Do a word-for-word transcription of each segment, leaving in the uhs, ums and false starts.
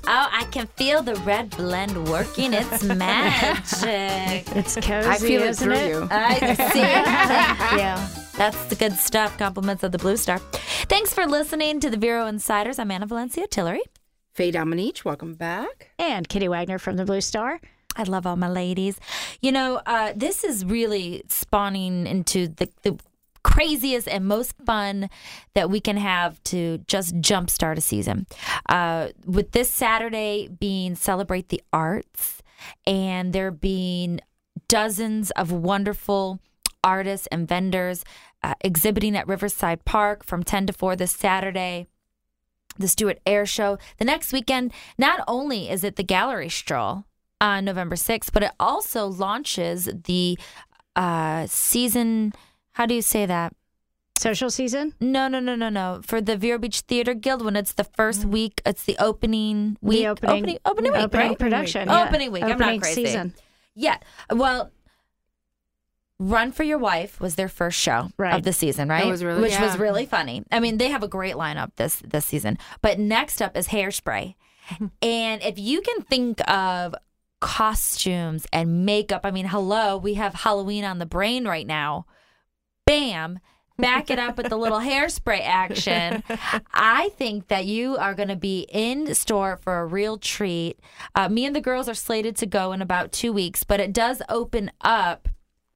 Oh, I can feel the red blend working its magic. It's cozy, I feel it isn't through it? you. I see. Yeah. That's the good stuff. Compliments of the Blue Star. Thanks for listening to the Vero Insiders. I'm Anna Valencia Tillery. Faye Dominique, welcome back. And Kitty Wagner from the Blue Star. I love all my ladies. You know, uh, this is really spawning into the, the craziest and most fun that we can have to just jumpstart a season. Uh, with this Saturday being Celebrate the Arts, and there being dozens of wonderful artists and vendors uh, exhibiting at Riverside Park from ten to four this Saturday. The Stewart Air Show. The next weekend, not only is it the Gallery Stroll on November sixth, but it also launches the uh, season, how do you say that? Social season? No, no, no, no, no. For the Vero Beach Theater Guild, when it's the first week, it's the opening week. The opening, opening, opening week, opening right? production. Opening yeah. week. Opening week. I'm Opening not crazy. season. Yeah. Well, Run for Your Wife was their first show Right. of the season, right? That was really- Which yeah. was really funny. I mean, they have a great lineup this this season. But next up is Hairspray. And if you can think of costumes and makeup, I mean, hello, we have Halloween on the brain right now. Bam. Back it up with the little Hairspray action. I think that you are going to be in store for a real treat. Uh, me and the girls are slated to go in about two weeks, but it does open up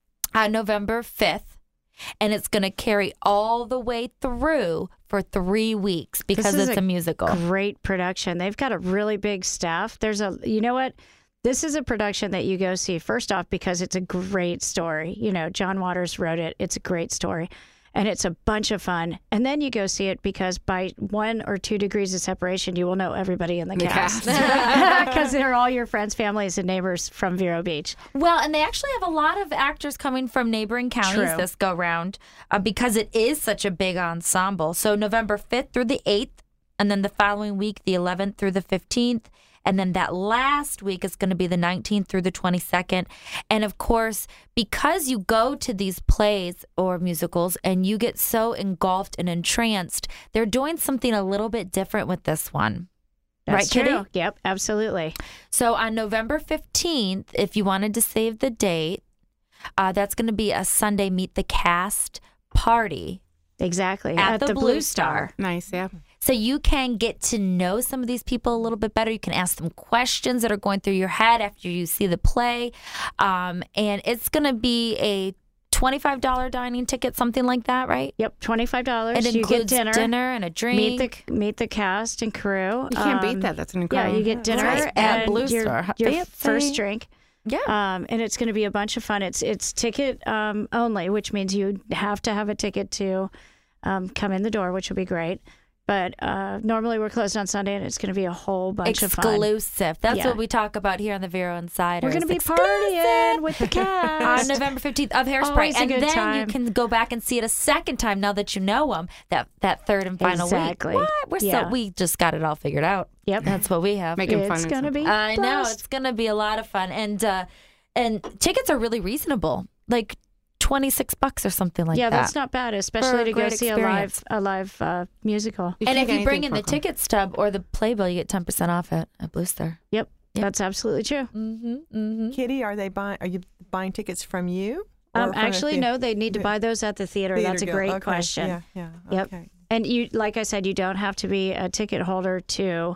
on November fifth, and it's going to carry all the way through for three weeks because This is it's a, a musical. Great production. They've got a really big staff. There's a, you know what? This is a production that you go see, first off, because it's a great story. You know, John Waters wrote it. It's a great story. And it's a bunch of fun. And then you go see it because by one or two degrees of separation, you will know everybody in the, The cast. cast. Because they're all your friends, families, and neighbors from Vero Beach. Well, and they actually have a lot of actors coming from neighboring counties True. this go round uh, because it is such a big ensemble. So November fifth through the eighth, and then the following week, the eleventh through the fifteenth. And then that last week is going to be the nineteenth through the twenty-second. And of course, because you go to these plays or musicals and you get so engulfed and entranced, they're doing something a little bit different with this one. That's Right, Kitty? true. Yep, absolutely. So on November fifteenth, if you wanted to save the date, uh, that's going to be a Sunday Meet the Cast party Exactly. at, the, Blue Star. Nice, yeah. So you can get to know some of these people a little bit better. You can ask them questions that are going through your head after you see the play. Um, and it's going to be a twenty-five dollars dining ticket, something like that, right? Yep, twenty-five dollars. It you includes get dinner, dinner and a drink. meet the meet the cast and crew. You can't Um, beat that. That's an Yeah, incredible. you get dinner Right, at and Blue your, Star. your Fancy. first drink. Yeah. Um, and it's going to be a bunch of fun. It's it's ticket um, only, which means you have to have a ticket to um, come in the door, which will be great. But uh, normally we're closed on Sunday, and it's going to be a whole bunch of fun. Exclusive. That's Yeah. what we talk about here on the Vero Insiders. We're going to be Exclusive. partying with the On cast. November fifteenth of Hairspray. Always a and good then time. you can go back and see it a second time now that you know them, that, that third and final Exactly. week. What? We're Yeah. so, we just got it all figured out. Yep. That's what we have. Making fun It's of going to something. be I know. blast. It's going to be a lot of fun. And, uh, and tickets are really reasonable, like twenty-six bucks or something like yeah, that. that's not bad, For especially a to go great see experience. a live a live uh, musical. You And can't if you get bring anything in the for them. ticket stub or the playbill, you get ten percent off it at Blue Star. Yep, Yep. that's absolutely true. Mm-hmm, mm-hmm. Kitty, are they buying? Are you buying tickets from you? or Um, from the actually, thea- no, they need to the buy those at the theater. theater That's a guild? great Okay, question. Yeah, yeah. Yep. Okay. And you, like I said, you don't have to be a ticket holder to.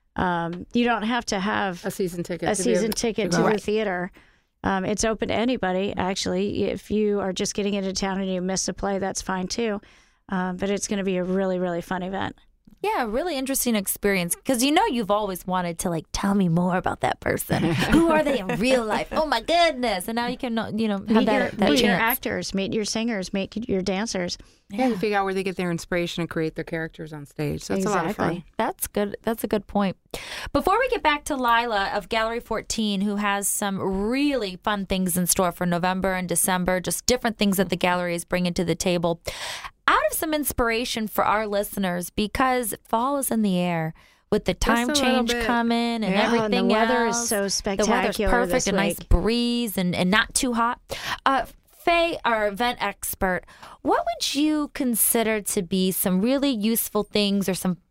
Um, you don't have to have A season ticket. a to be able season ticket go. to the Right. theater. Um, it's open to anybody, actually. If you are just getting into town and you miss a play, that's fine too. Um, but it's going to be a really, really fun event. Yeah, really interesting experience because you know you've always wanted to like tell me more about that person. Who are they in real life? Oh my goodness! And now you can you know have Meet, that, your, that meet your chance. actors, meet your singers, meet your dancers. Yeah, you figure out where they get their inspiration and create their characters on stage. So it's a lot of fun. Exactly. That's good. That's a good point. Before we get back to Lila of Gallery fourteen, who has some really fun things in store for November and December, just different things that the gallery is bringing to the table. Out of some inspiration for our listeners, because fall is in the air with the time a little change bit. coming and Yeah, and the everything weather is else. so The weather's spectacular perfect, this a nice week. breeze and, and not too hot. Uh, Faye, our event expert, what would you consider to be some really useful things or some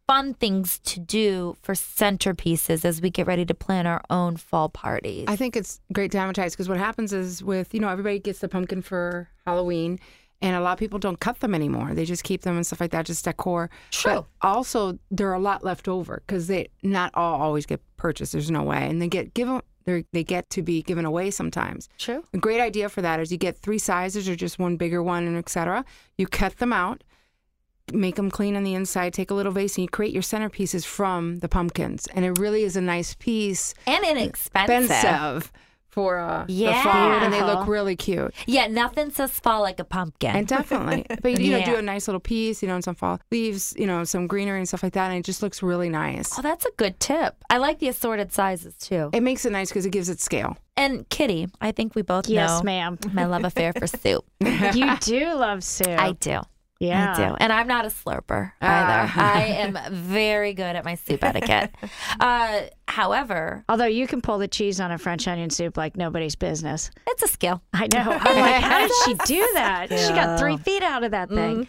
fun things to do for centerpieces as we get ready to plan our own fall parties? I think it's great to advertise because what happens is with, you know, everybody gets the pumpkin for Halloween and a lot of people don't cut them anymore. They just keep them and stuff like that, just decor. True. But also, there are a lot left over because they not all always get purchased. There's no way. And they get given, they get to be given away sometimes. True. A great idea for that is you get three sizes or just one bigger one and et cetera. You cut them out. Make them clean on the inside, take a little vase, and you create your centerpieces from the pumpkins. And it really is a nice piece. And inexpensive. Expensive for uh, Yeah. the fall, and they Beautiful. look really cute. Yeah, nothing says fall like a pumpkin. And definitely. But, you know, Yeah. do a nice little piece, you know, and some fall leaves, you know, some greenery and stuff like that, and it just looks really nice. Oh, that's a good tip. I like the assorted sizes, too. It makes it nice because it gives it scale. And Kitty, I think we both Yes, know ma'am. my love affair for soup. You do love soup. I do. yeah. I do. And I'm not a slurper Ah. either. I am very good at my soup etiquette. Uh, however, Although you can pull the cheese on a French onion soup like nobody's business. it's a skill. I know. I'm like, how did she do that? She got three feet out of that thing.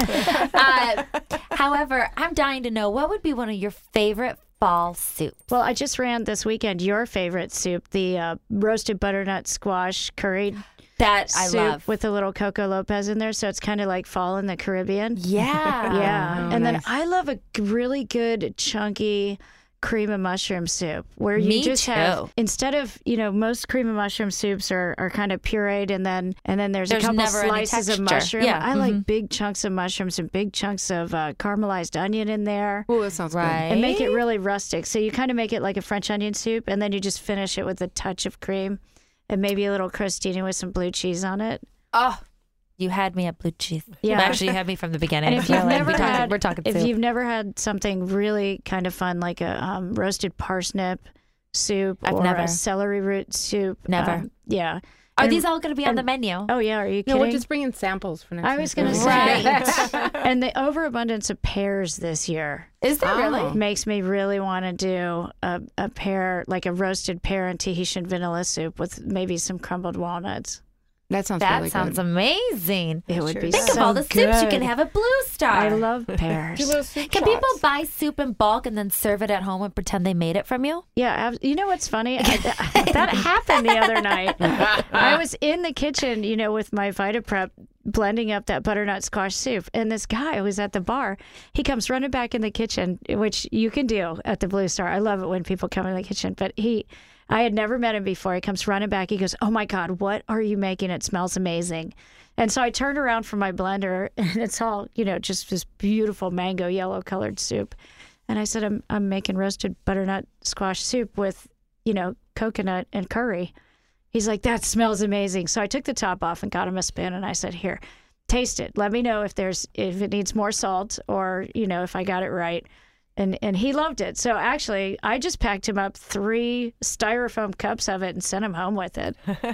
Uh, however, I'm dying to know what would be one of your favorite fall soups? Well, I just ran this weekend your favorite soup, the uh, roasted butternut squash curry That I soup love. with a little Coco Lopez in there. So it's kind of like fall in the Caribbean. Yeah. Yeah. Oh, and nice. then I love a g- really good chunky cream of mushroom soup where you Me just too. have, instead of, you know, most cream of mushroom soups are, are kind of pureed and then and then there's, There's a couple never any slices of texture. mushroom. Yeah. I Mhm. like big chunks of mushrooms and big chunks of uh, caramelized onion in there. Oh, that sounds Right. And make it really rustic. So you kind of make it like a French onion soup, and then you just finish it with a touch of cream and maybe a little crostini with some blue cheese on it. Oh, you had me at blue cheese. Yeah. Well, actually, you had me from the beginning. And if you've We're like, never we talking, had, we're talking if soup. you've never had something really kind of fun like a um, roasted parsnip soup I've or never. a celery root soup, Never. um, yeah. Are And- these all going to be on and- the menu? Oh yeah, are you No, kidding? we're just bringing samples for next I was time. going to Right. say, and the overabundance of pears this year Is there Oh. really? makes me really want to do a, a pear, like a roasted pear and Tahitian vanilla soup with maybe some crumbled walnuts. That sounds That really sounds good. amazing. It would Sure be does. Think so of all the good. soups you can have at Blue Star. I love pears. Can people buy soup in bulk and then serve it at home and pretend they made it from you? Yeah, ab- you know what's funny? I, that happened the other night. I was in the kitchen, you know, with my VitaPrep blending up that butternut squash soup, and this guy was at the bar. He comes running back in the kitchen, which you can do at the Blue Star. I love it when people come in the kitchen, but he. I had never met him before. He comes running back. He goes, "Oh my God, what are you making? It smells amazing." And so I turned around from my blender, and it's all, you know, just this beautiful mango yellow colored soup. And I said, I'm I'm making roasted butternut squash soup with, you know, coconut and curry. He's like, that smells amazing. So I took the top off and got him a spoon, and I said, here, taste it. Let me know if there's if it needs more salt or, you know, if I got it right. And and he loved it. So actually, I just packed him up three styrofoam cups of it and sent him home with it.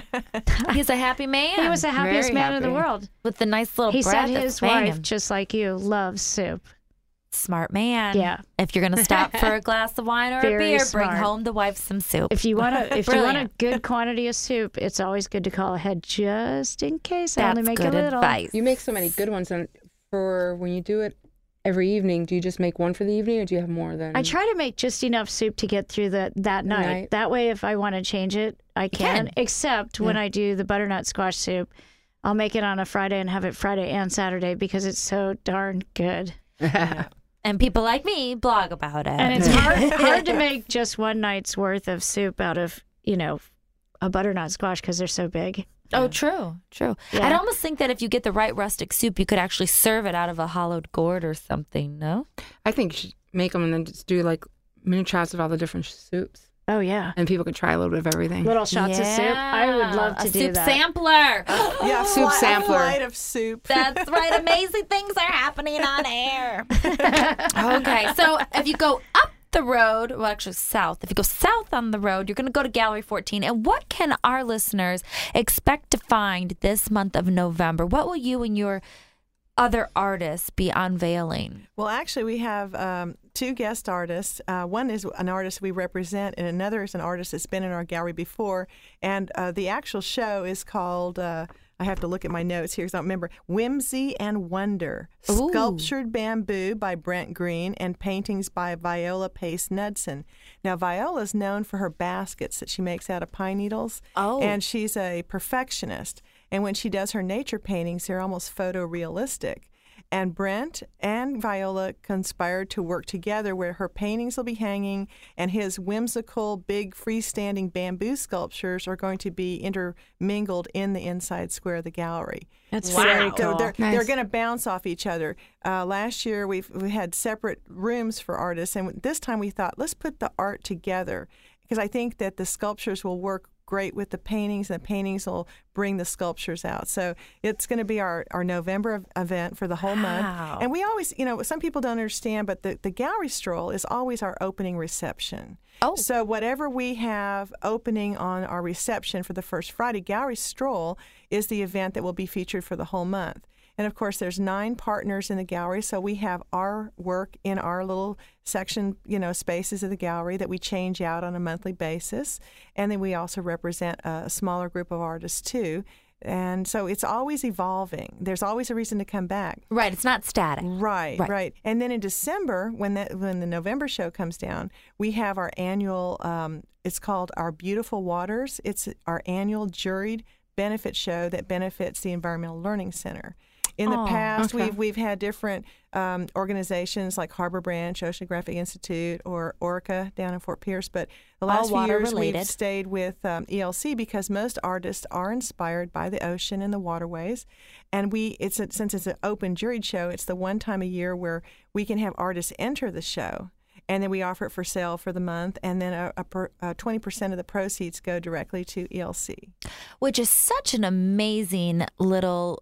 He's a happy man. He was the happiest Very man in the happy. world. with the nice little He breath said that's his banging. wife, just like you, loves soup. Smart man. Yeah. If you're going to stop for a glass of wine or Very a beer, smart. bring home the wife some soup. If you want to, if you want a Brilliant. good quantity of soup, it's always good to call ahead just in case. I That's only make good a little. advice. You make so many good ones, and for when you do it every evening, do you just make one for the evening, or do you have more than? I try to make just enough soup to get through the, that night. Night. That way, if I want to change it, I can. can. Except when I do the butternut squash soup, I'll make it on a Friday and have it Friday and Saturday because it's so darn good. And people like me blog about it. And it's hard, hard to make just one night's worth of soup out of, you know, a butternut squash because they're so big. Oh, true, true. Yeah. I'd almost think that if you get the right rustic soup, you could actually serve it out of a hollowed gourd or something, no? I think you should make them and then just do like mini shots of all the different soups, Oh, yeah. and people can try a little bit of everything. Little shots of soup. I would love to a do soup that. sampler. Yeah, Soup fli- a sampler. flight of soup. That's right. Amazing things are happening on air. Okay, so if you go up the road, well, actually south. If you go south on the road, you're going to go to Gallery fourteen. And what can our listeners expect to find this month of November? What will you and your other artists be unveiling? Well, actually, we have um, two guest artists. Uh, one is an artist we represent, and another is an artist that's been in our gallery before. And uh, the actual show is called, uh, I I have to look at my notes here because I don't remember. Whimsy and Wonder, Ooh. Sculptured Bamboo by Brent Green, and paintings by Viola Pace Knudsen. Now, Viola is known for her baskets that she makes out of pine needles, Oh. and she's a perfectionist. And when she does her nature paintings, they're almost photorealistic. And Brent and Viola conspired to work together where her paintings will be hanging and his whimsical, big, freestanding bamboo sculptures are going to be intermingled in the inside square of the gallery. That's Wow. very So cool. they're, Nice. they're going to bounce off each other. Uh, last year, we've, we had separate rooms for artists, and this time we thought, let's put the art together because I think that the sculptures will work great with the paintings, and the paintings will bring the sculptures out. So it's going to be our, our November ev- event for the whole Wow. month. And we always, you know, some people don't understand, but the, the gallery stroll is always our opening reception. Oh. So whatever we have opening on our reception for the first Friday, gallery stroll is the event that will be featured for the whole month. And of course, there's nine partners in the gallery, so we have our work in our little section, you know, spaces of the gallery that we change out on a monthly basis. And then we also represent a smaller group of artists too. And so it's always evolving. There's always a reason to come back. Right. It's not static. Right, Right. right, And then in December, when that when the November show comes down, we have our annual. Um, it's called Our Beautiful Waters. It's our annual juried benefit show that benefits the Environmental Learning Center. In the Aw, past, okay. we've we've had different um, organizations like Harbor Branch, Oceanographic Institute, or ORCA down in Fort Pierce. But the last All few water years, related. we've stayed with um, E L C because most artists are inspired by the ocean and the waterways. And we, it's a, since it's an open juried show, it's the one time a year where we can have artists enter the show. And then we offer it for sale for the month, and then a, a per, uh, twenty percent of the proceeds go directly to E L C. Which is such an amazing little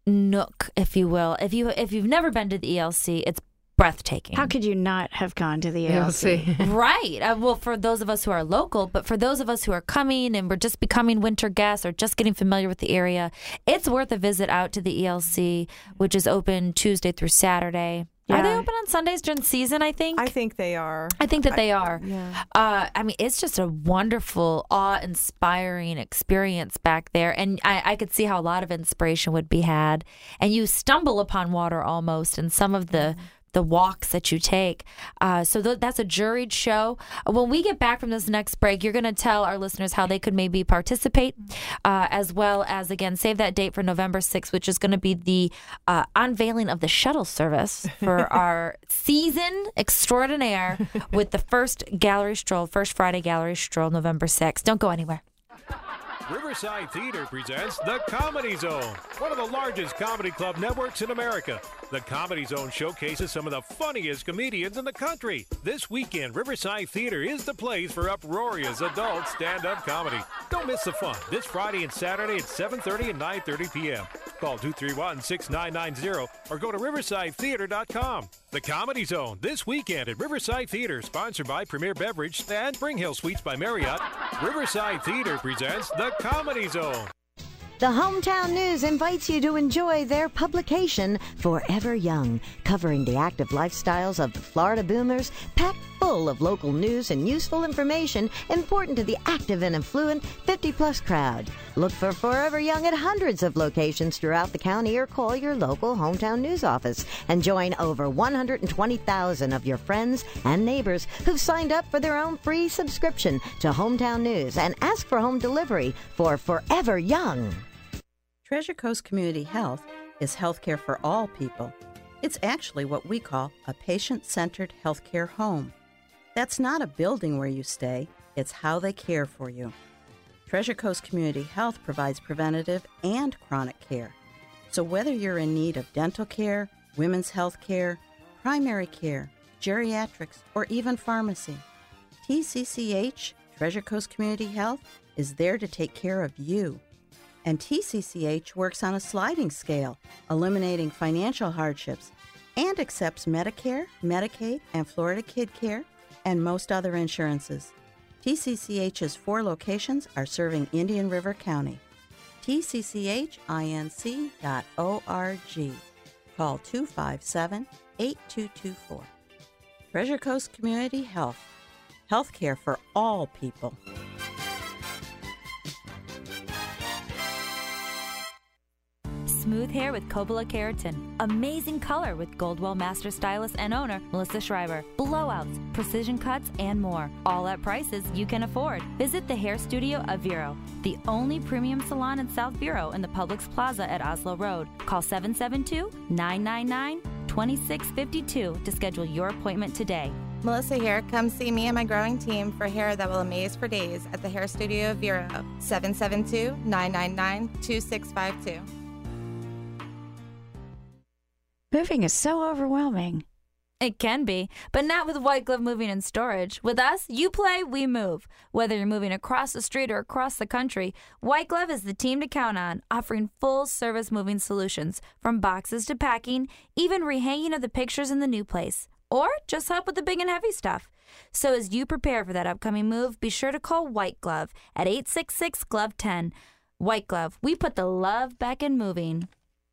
nook, if you will. If you if you've never been to the E L C, it's breathtaking. How could you not have gone to the E You'll L C? see. Right. Uh, well, for those of us who are local, but for those of us who are coming and we're just becoming winter guests or just getting familiar with the area, it's worth a visit out to the E L C, which is open Tuesday through Saturday. Are they Yeah. open on Sundays during the season, I think? I think they are. I think that they are. Yeah. Uh, I mean, it's just a wonderful, awe-inspiring experience back there. And I, I could see how a lot of inspiration would be had. And you stumble upon water almost in some of the the walks that you take. Uh, so th- that's a juried show. When we get back from this next break, you're going to tell our listeners how they could maybe participate, uh, as well as, again, save that date for November sixth, which is going to be the uh, unveiling of the shuttle service for our season extraordinaire with the first gallery stroll, first Friday gallery stroll, November sixth. Don't go anywhere. Riverside Theater presents The Comedy Zone, one of the largest comedy club networks in America. The Comedy Zone showcases some of the funniest comedians in the country. This weekend, Riverside Theater is the place for uproarious adult stand-up comedy. Don't miss the fun this Friday and Saturday at seven thirty and nine thirty p.m. Call two three one, six nine nine zero or go to riverside theater dot com. The Comedy Zone this weekend at Riverside Theater, sponsored by Premier Beverage and Spring Hill Suites by Marriott. Riverside Theater presents The Comedy Zone. The Hometown News invites you to enjoy their publication, Forever Young, covering the active lifestyles of the Florida boomers, packed full of local news and useful information important to the active and affluent fifty-plus crowd. Look for Forever Young at hundreds of locations throughout the county or call your local Hometown News office and join over one hundred twenty thousand of your friends and neighbors who've signed up for their own free subscription to Hometown News and ask for home delivery for Forever Young. Treasure Coast Community Health is healthcare for all people. It's actually what we call a patient-centered healthcare home. That's not a building where you stay, it's how they care for you. Treasure Coast Community Health provides preventative and chronic care. So whether you're in need of dental care, women's health care, primary care, geriatrics, or even pharmacy, T C C H, Treasure Coast Community Health, is there to take care of you. And T C C H works on a sliding scale, eliminating financial hardships, and accepts Medicare, Medicaid, and Florida Kid Care, and most other insurances. T C C H's four locations are serving Indian River County. T C C H inc dot org. Call two five seven, eight two two four. Treasure Coast Community Health. Healthcare for all people. Smooth hair with Cobala Keratin. Amazing color with Goldwell Master Stylist and owner Melissa Schreiber. Blowouts, precision cuts, and more. All at prices you can afford. Visit the hair studio of Vero, the only premium salon in South Vero in the Publix Plaza at Oslo Road. Call seven seven two, nine nine nine, two six five two to schedule your appointment today. Melissa here. Come see me and my growing team for hair that will amaze for days at the Hair Studio of Vero, seven seven two, nine nine nine, two six five two. Moving is so overwhelming. It can be, but not with White Glove Moving and Storage. With us, you play, we move. Whether you're moving across the street or across the country, White Glove is the team to count on, offering full-service moving solutions, from boxes to packing, even rehanging of the pictures in the new place, or just help with the big and heavy stuff. So as you prepare for that upcoming move, be sure to call White Glove at eight six six, G L O V E ten. White Glove, we put the love back in moving.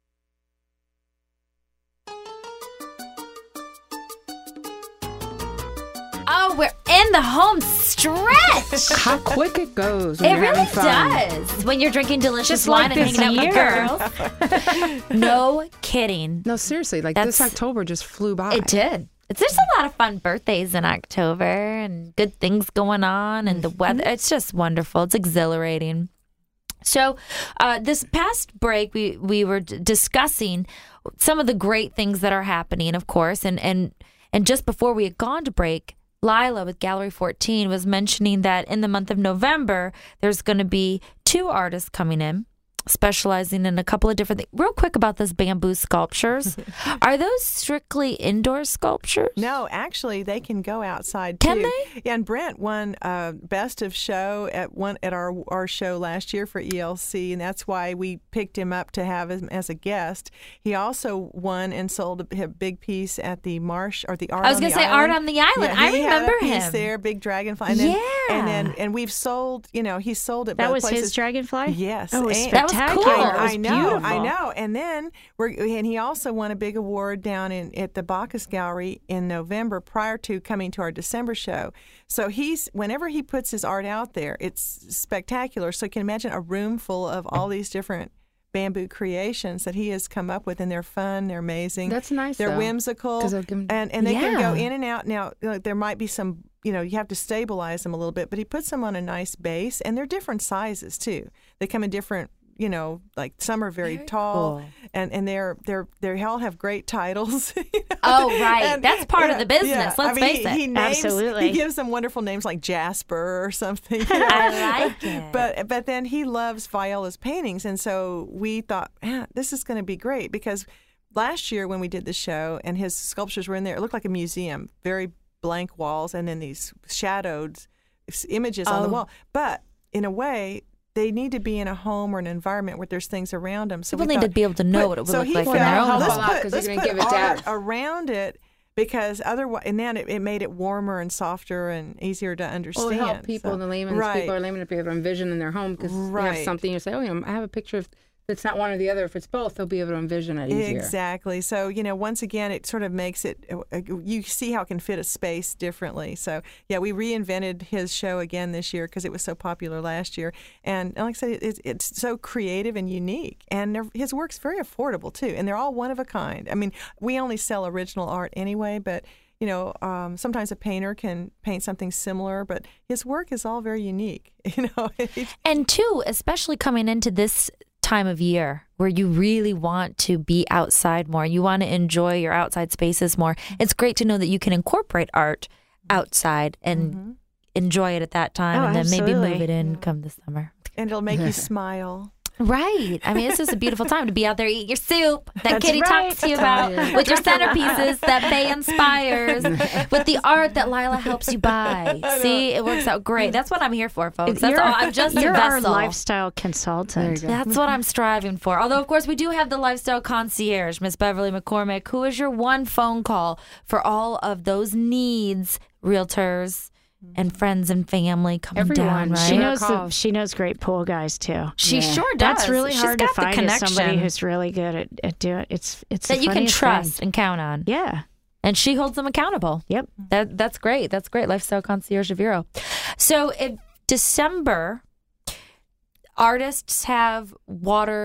Oh, we're in the home stretch. How quick it goes when It you're really having fun. does. When you're drinking delicious Just wine like and this hanging out year. with the girls. No kidding. No, seriously, like That's- this October just flew by. It did. It's, there's a lot of fun birthdays in October and good things going on, and the weather. It's just wonderful. It's exhilarating. So, uh, this past break, we we were d- discussing some of the great things that are happening, of course, and and and just before we had gone to break, Lila with Gallery fourteen was mentioning that in the month of November, there's going to be two artists coming in, specializing in a couple of different things. Real quick about this bamboo sculptures. Are those strictly indoor sculptures? No, actually, they can go outside Can too. they? Yeah, and Brent won uh, best of show at one at our our show last year for E L C, and that's why we picked him up to have him as a guest. He also won and sold a, a big piece at the Marsh or the Art. I was on going the to say Island. Art on the Island. Yeah, I he remember had a piece him. there, big dragonfly. And then, Yeah. and then and we've sold. You know, he sold it. That both was places. his dragonfly? Yes, Oh, it was and- That was spectacular. cool. It was I know, beautiful. I know. And then we're and he also won a big award down in at the Bacchus Gallery in November prior to coming to our December show. So he's whenever he puts his art out there, it's spectacular. So you can imagine a room full of all these different bamboo creations that he has come up with, and they're fun, they're amazing. That's nice, They're though, whimsical, 'cause they'll give 'em- and and they can go Yeah. in and out. Now like, there might be some. You know, you have to stabilize them a little bit, but he puts them on a nice base, and they're different sizes too. They come in different, you know, like some are very, tall, cool. and and they're they're they all have great titles. you know? Oh, right. And- That's part of yeah, the business. yeah. Let's I mean, face he, it. He names, Absolutely. He gives them wonderful names like Jasper or something. you know? I like it. But but then he loves Viola's paintings, and so we thought, man, this is going to be great because last year when we did the show and his sculptures were in there, it looked like a museum, very blank walls, and then these shadowed s- images on the Oh. wall. But in a way, they need to be in a home or an environment where there's things around them. So People we need to thought- be able to know but- what it would so look he like in felt, their own help a let's home. lot, put, 'cause let's you're gonna put give it art depth. around it because otherwise, and then it, it made it warmer and softer and easier to understand. Well, it help people, So- the layman's right. people are laymen to be able to envision in their home because you Right. have something you say, oh, you know, I have a picture of. If it's not one or the other, if it's both, they'll be able to envision it easier. Exactly. So, you know, once again, it sort of makes it, uh, you see how it can fit a space differently. So, yeah, we reinvented his show again this year because it was so popular last year. And like I said, it's, it's so creative and unique. And they're- his work's very affordable, too. And they're all one of a kind. I mean, we only sell original art anyway, but, you know, um, sometimes a painter can paint something similar, but his work is all very unique, you know. And two, especially coming into this time of year where you really want to be outside more, you want to enjoy your outside spaces more. It's great to know that you can incorporate art outside and Mm-hmm. enjoy it at that time, Oh, and then maybe absolutely. move it in come the summer. And it'll make you smile. Right. I mean, it's just a beautiful time to be out there, eat your soup that That's Kitty right. talks to you about, with your centerpieces that Faye inspires, with the art that Lila helps you buy. See, it works out great. That's what I'm here for, folks. That's You're- all. I'm just a You're our vessel. lifestyle consultant. There you go. That's what I'm striving for. Although, of course, we do have the lifestyle concierge, Miss Beverly McCormick, who is your one phone call for all of those needs, realtors and friends and family coming Everyone. down, right? She Right. knows the, Calls. she knows great pool guys too. She Yeah. sure does. That's really She's hard to got the find as somebody connection who's really good at, at doing it. It's it's that the you can funniest trust thing. and count on. Yeah. And she holds them accountable. Yep. That that's great. That's great. Lifestyle concierge of Vero. So in December, artists have water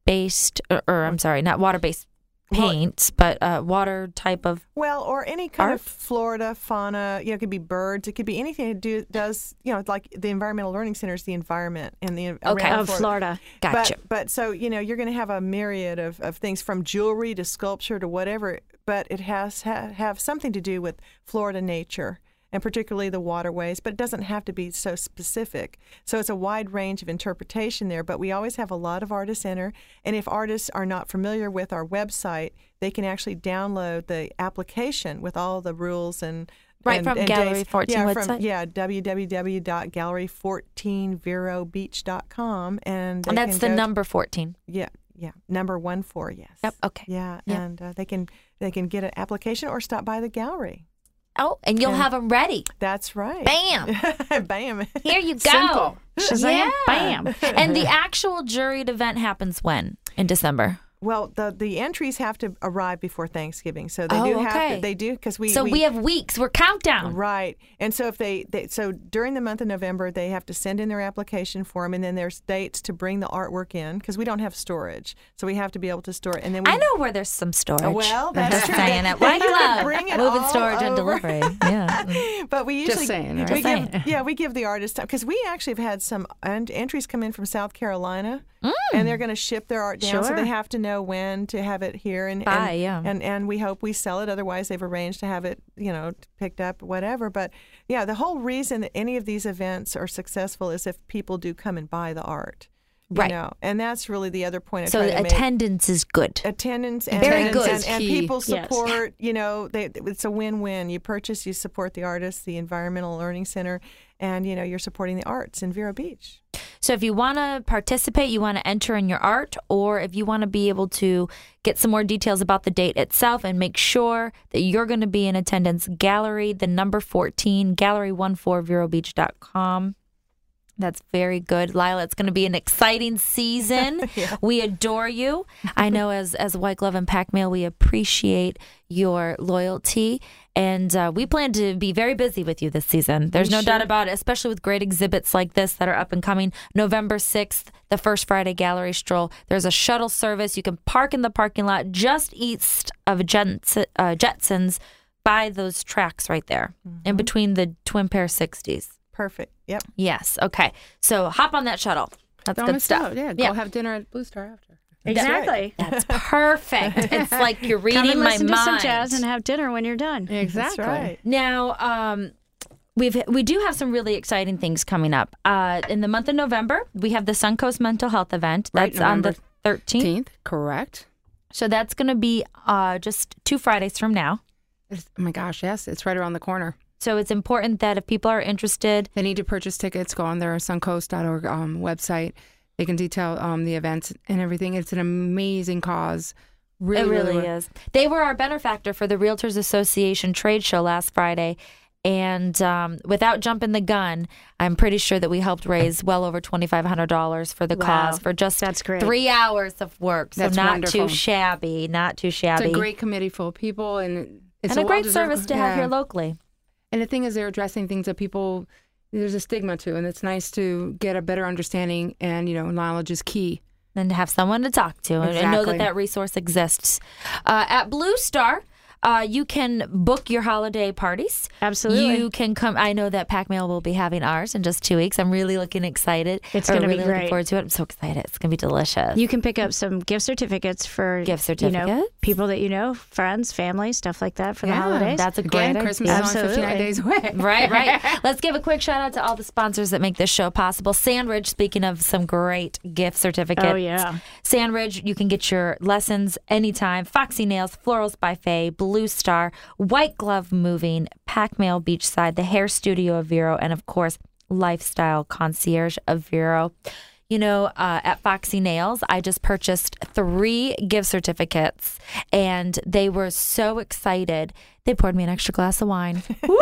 based, or, or I'm sorry, not water based paints, but uh, water type of. Well, or any kind art? of Florida fauna. You know, it could be birds. It could be anything that do, does. You know, like the Environmental Learning Center is the environment and the Okay. around Of Florida. Gotcha. But, but so you know, you're going to have a myriad of, of things from jewelry to sculpture to whatever. But it has ha, have something to do with Florida nature, and particularly the waterways, but it doesn't have to be so specific. So it's a wide range of interpretation there, but we always have a lot of artists enter. And if artists are not familiar with our website, they can actually download the application with all the rules and Right, and, from and Gallery dates. fourteen yeah, website? From, yeah, w w w dot gallery fourteen vero beach dot com. And, they And that's can the go to- number fourteen. Yeah, yeah, number one four, yes. Yep, okay. Yeah, Yep. and uh, they can they can get an application or stop by the gallery. Oh, and you'll And- have them ready. That's right. Bam. Bam. Here you go. Simple. Shazam, bam. And the actual juried event happens when? In December. Well, the the entries have to arrive before Thanksgiving, so they Oh, do have okay. to. They do because we. So we, have weeks. We're countdown. Right, and so if they, they so during the month of November they have to send in their application form, and then there's dates to bring the artwork in because we don't have storage, so we have to be able to store it. And then we, I know where there's some storage. Well, that's Just true. saying it. White You can Glove. bring it Moving all storage and over. delivery. Yeah. But we usually Just saying, right? we Just give, saying. yeah, we give the artist time because we actually have had some en- entries come in from South Carolina, and they're going to ship their art down, so Sure. they have to know when to have it here, and Buy, and, yeah. and and we hope we sell it. Otherwise, they've arranged to have it, you know, picked up, whatever. But yeah, the whole reason that any of these events are successful is if people do come and buy the art, you Right. know, and that's really the other point I So try the to make. attendance is good. Attendance and, Very and, good. and, and Key. people Yes. support, you know, they, it's a win-win. You purchase, you support the artists, the Environmental Learning Center, and, you know, you're supporting the arts in Vero Beach. So if you want to participate, you want to enter in your art, or if you want to be able to get some more details about the date itself and make sure that you're going to be in attendance, gallery, the number fourteen, gallery fourteen vero beach dot com. That's very good, Lila. It's going to be an exciting season. We adore you. I know as as White Glove and Pack Mail, we appreciate your loyalty, and uh, we plan to be very busy with you this season. There's no doubt about it, especially with great exhibits like this that are up and coming. November sixth, the first Friday gallery stroll. There's a shuttle service. You can park in the parking lot just east of Jets, uh, Jetsons by those tracks right there, in between the Twin Pair sixties. Perfect. Yep. Yes. Okay. So hop on that shuttle. That's Don't good miss stuff. out. Yeah, go have dinner at Blue Star after. Exactly. That's perfect. It's like you're reading Come and my listen mind. to some jazz and have dinner when you're done. Exactly. That's right. Now, um, we've we do have some really exciting things coming up. Uh, in the month of November, we have the Suncoast Mental Health event. Right, That's on the November thirteenth. Fifteenth, correct. So that's going to be uh, just two Fridays from now. It's, oh my gosh, yes, it's right around the corner. So it's important that if people are interested, They need to purchase tickets. Go on their suncoast dot org um, website. They can detail um, the events and everything. It's an amazing cause. Really, it really, really is. They were our benefactor for the Realtors Association trade show last Friday. And um, without jumping the gun, I'm pretty sure that we helped raise well over twenty-five hundred dollars for the Wow. cause for just That's great. three hours of work. So That's not wonderful. too shabby, not too It's shabby. a great committee full of people, and it's and a great well-deserved- service to have yeah. here locally. And the thing is, they're addressing things that people, there's a stigma to, and it's nice to get a better understanding, and, you know, knowledge is key. And to have someone to talk to and- and know Exactly. that that resource exists. Uh, at Blue Star, uh, you can book your holiday parties. Absolutely. You can come. I know that Pack Mail will be having ours in just two weeks. I'm really looking excited. It's Or gonna be really looking great. forward to it. I'm so excited. It's going to be delicious. You can pick up some gift certificates for Gift you know, certificates? people that you know, friends, family, stuff like that for the Yeah, holidays. That's a Again, great Christmas idea. is only fifty-nine days away. Right, right. Let's give a quick shout out to all the sponsors that make this show possible. Sandridge, speaking of some great gift certificates. Oh, yeah. Sandridge, you can get your lessons anytime. Foxy Nails, Florals by Faye, Blue Star, White Glove Moving, Pack Mail Beachside, the Hair Studio of Vero, and of course, Lifestyle Concierge of Vero. You know, uh, at Foxy Nails, I just purchased three gift certificates, and they were so excited. They poured me an extra glass of wine.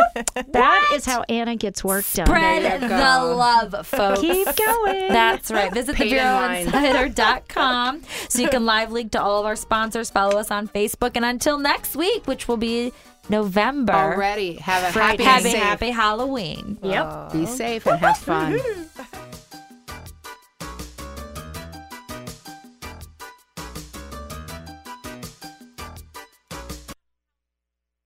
That is how Anna gets work done. Spread There you the go. love, folks. Keep going. That's right. Visit the Paid in vero wine. insider dot com so you can live link to all of our sponsors. Follow us on Facebook. And until next week, which will be November, Already. Have a Friday. happy, happy, safe. happy Halloween. Yep. Be safe and have fun.